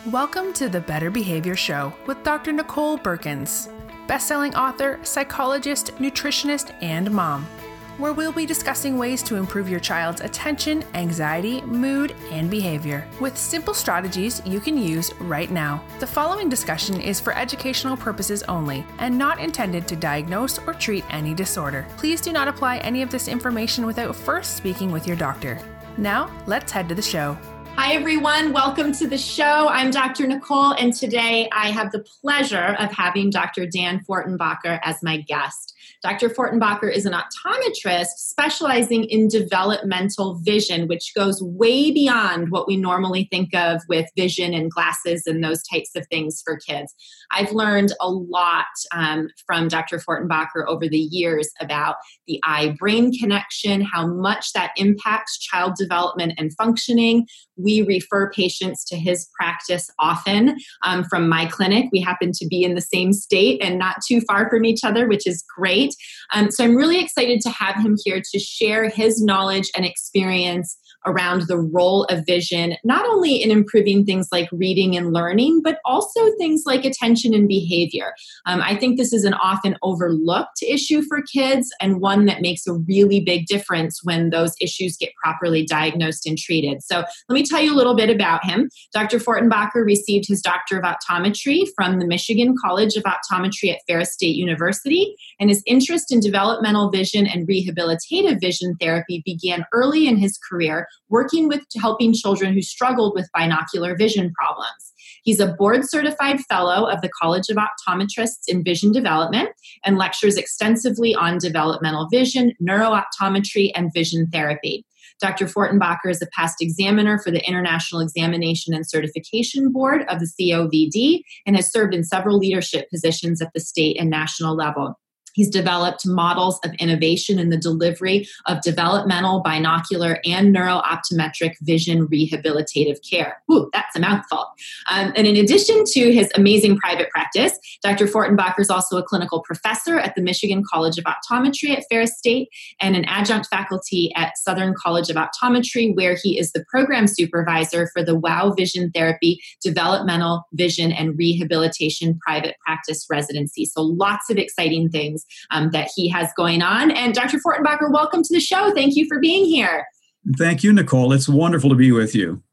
Welcome to the Better Behavior Show with Dr. Nicole Berkins, best-selling author, psychologist, nutritionist, and mom, where we'll be discussing ways to improve your child's attention, anxiety, mood, and behavior with simple strategies you can use right now. The following discussion is for educational purposes only and not intended to diagnose or treat any disorder. Please do not apply any of this information without first speaking with your doctor. Now, let's head to the show. Hi, everyone. Welcome to the show. I'm Dr. Nicole, and today I have the pleasure of having Dr. Dan Fortenbacher as my guest. Dr. Fortenbacher is an optometrist specializing in developmental vision, which goes way beyond what we normally think of with vision and glasses and those types of things for kids. I've learned a lot from Dr. Fortenbacher over the years about the eye-brain connection, how much that impacts child development and functioning. We refer patients to his practice often from my clinic. We happen to be in the same state and not too far from each other, which is great. So I'm really excited to have him here to share his knowledge and experience around the role of vision, not only in improving things like reading and learning, but also things like attention and behavior. I think this is an often overlooked issue for kids and one that makes a really big difference when those issues get properly diagnosed and treated. So let me tell you a little bit about him. Dr. Fortenbacher received his Doctor of Optometry from the Michigan College of Optometry at Ferris State University, and his interest in developmental vision and rehabilitative vision therapy began early in his career, working with helping children who struggled with binocular vision problems. He's a board-certified fellow of the College of Optometrists in Vision Development and lectures extensively on developmental vision, neurooptometry, and vision therapy. Dr. Fortenbacher is a past examiner for the International Examination and Certification Board of the COVD and has served in several leadership positions at the state and national level. He's developed models of innovation in the delivery of developmental, binocular, and neurooptometric vision rehabilitative care. Ooh, that's a mouthful. And in addition to his amazing private practice, Dr. Fortenbacher is also a clinical professor at the Michigan College of Optometry at Ferris State and an adjunct faculty at Southern College of Optometry, where he is the program supervisor for the WOW Vision Therapy Developmental Vision and Rehabilitation Private Practice Residency. So lots of exciting things that he has going on. And Dr. Fortenbacher, welcome to the show. Thank you for being here. Thank you, Nicole. It's wonderful to be with you.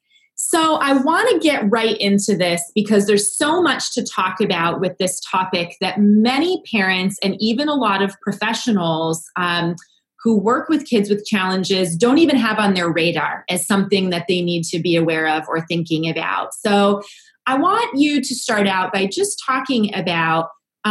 So I want to get right into this because there's so much to talk about with this topic that many parents and even a lot of professionals who work with kids with challenges don't even have on their radar as something that they need to be aware of or thinking about. So I want you to start out by just talking about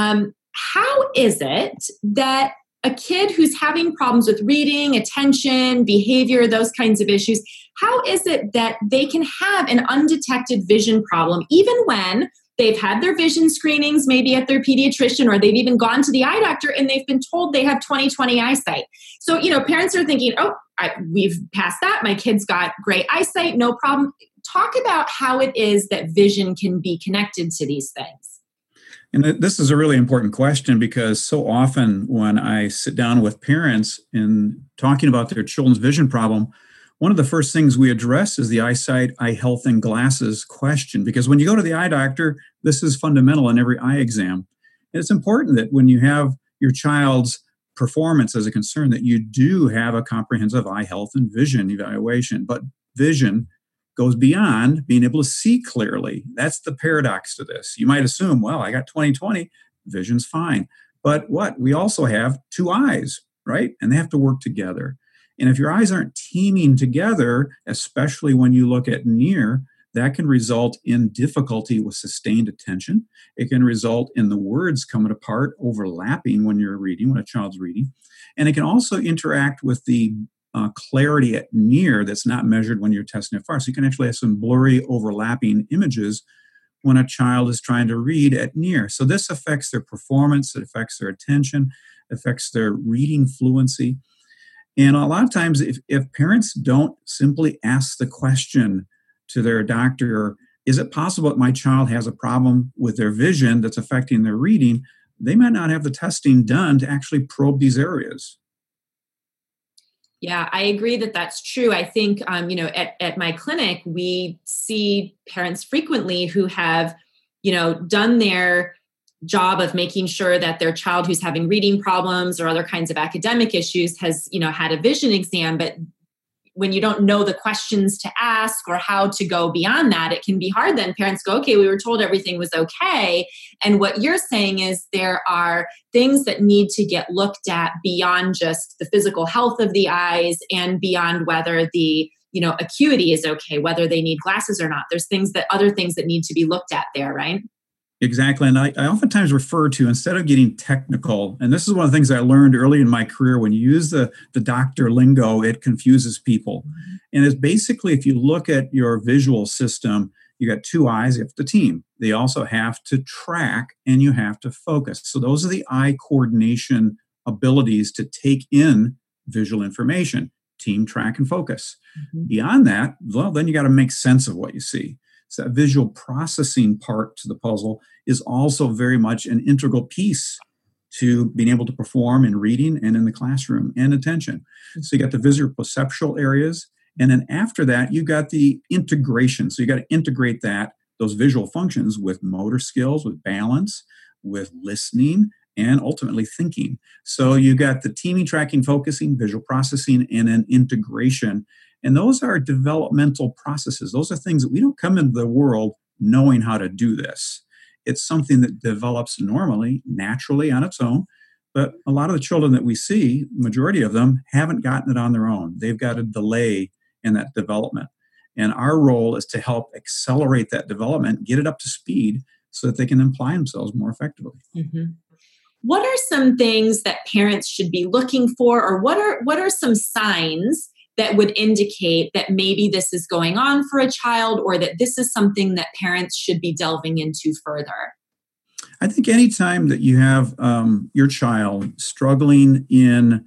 how is it that a kid who's having problems with reading, attention, behavior, those kinds of issues, how is it that they can have an undetected vision problem even when they've had their vision screenings, maybe at their pediatrician, or they've even gone to the eye doctor and they've been told they have 20/20 eyesight? So, parents are thinking, we've passed that. My kid's got great eyesight, no problem. Talk about how it is that vision can be connected to these things. And this is a really important question because so often when I sit down with parents in talking about their children's vision problem, one of the first things we address is the eyesight, eye health, and glasses question. Because when you go to the eye doctor, this is fundamental in every eye exam. And it's important that when you have your child's performance as a concern, that you do have a comprehensive eye health and vision evaluation. But vision goes beyond being able to see clearly. That's the paradox to this. You might assume, well, I got 20/20, vision's fine. But we also have two eyes, right? And they have to work together. And if your eyes aren't teaming together, especially when you look at near, that can result in difficulty with sustained attention. It can result in the words coming apart, overlapping when you're reading, when a child's reading. And it can also interact with the clarity at near that's not measured when you're testing it far. So you can actually have some blurry overlapping images when a child is trying to read at near. So this affects their performance, it affects their attention, affects their reading fluency. And a lot of times if parents don't simply ask the question to their doctor, is it possible that my child has a problem with their vision that's affecting their reading? They might not have the testing done to actually probe these areas. Yeah, I agree that that's true. I think, at my clinic, we see parents frequently who have, done their job of making sure that their child who's having reading problems or other kinds of academic issues has, had a vision exam. But when you don't know the questions to ask or how to go beyond that, it can be hard. Then parents go, okay, we were told everything was okay. And what you're saying is there are things that need to get looked at beyond just the physical health of the eyes and beyond whether the acuity is okay, whether they need glasses or not. There's other things that need to be looked at there, right? Exactly. And I oftentimes refer to, instead of getting technical, and this is one of the things I learned early in my career, when you use the doctor lingo, it confuses people. Mm-hmm. And it's basically, if you look at your visual system, you got two eyes, you have the team. They also have to track and you have to focus. So those are the eye coordination abilities to take in visual information, team, track, and focus. Mm-hmm. Beyond that, well, then you got to make sense of what you see. So that visual processing part to the puzzle is also very much an integral piece to being able to perform in reading and in the classroom and attention. So you got the visual perceptual areas. And then after that, you got the integration. So you got to integrate those visual functions with motor skills, with balance, with listening, and ultimately thinking. So you got the teaming, tracking, focusing, visual processing, and then integration. And those are developmental processes. Those are things that we don't come into the world knowing how to do this. It's something that develops normally, naturally on its own. But a lot of the children that we see, majority of them, haven't gotten it on their own. They've got a delay in that development. And our role is to help accelerate that development, get it up to speed so that they can apply themselves more effectively. Mm-hmm. What are some things that parents should be looking for, or what are some signs that would indicate that maybe this is going on for a child, or that this is something that parents should be delving into further? I think anytime that you have your child struggling in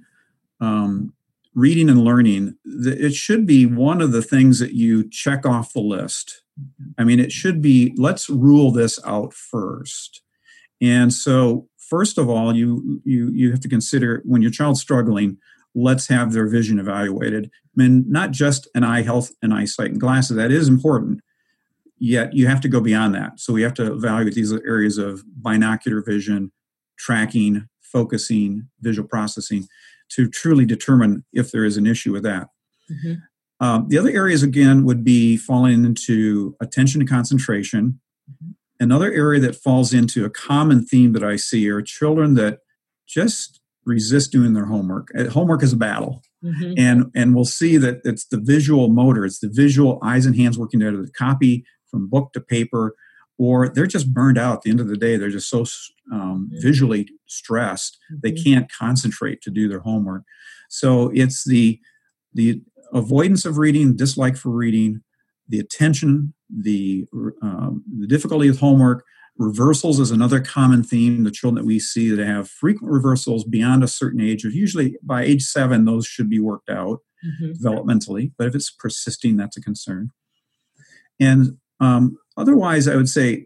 reading and learning, it should be one of the things that you check off the list. I mean, it should be, let's rule this out first. And so, first of all, you have to consider, when your child's struggling, let's have their vision evaluated. I mean, not just an eye health and eyesight and glasses. That is important. Yet you have to go beyond that. So we have to evaluate these areas of binocular vision, tracking, focusing, visual processing to truly determine if there is an issue with that. Mm-hmm. The other areas, again, would be falling into attention and concentration. Mm-hmm. Another area that falls into a common theme that I see are children that just resist doing their homework. Homework is a battle. Mm-hmm. And we'll see that it's the visual motor, it's the visual eyes and hands working together, the copy from book to paper, or they're just burned out at the end of the day. They're just so visually stressed, mm-hmm. they can't concentrate to do their homework. So it's the avoidance of reading, dislike for reading, the attention, the difficulty with homework. Reversals is another common theme. The children that we see that have frequent reversals beyond a certain age, usually by age 7, those should be worked out mm-hmm. developmentally. But if it's persisting, that's a concern. And otherwise, I would say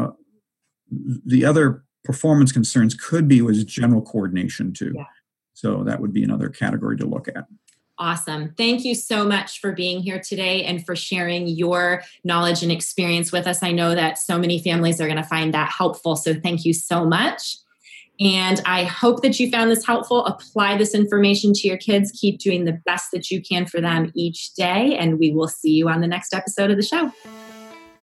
the other performance concerns could be with general coordination too. Yeah. So that would be another category to look at. Awesome. Thank you so much for being here today and for sharing your knowledge and experience with us. I know that so many families are going to find that helpful. So thank you so much. And I hope that you found this helpful. Apply this information to your kids. Keep doing the best that you can for them each day. And we will see you on the next episode of the show.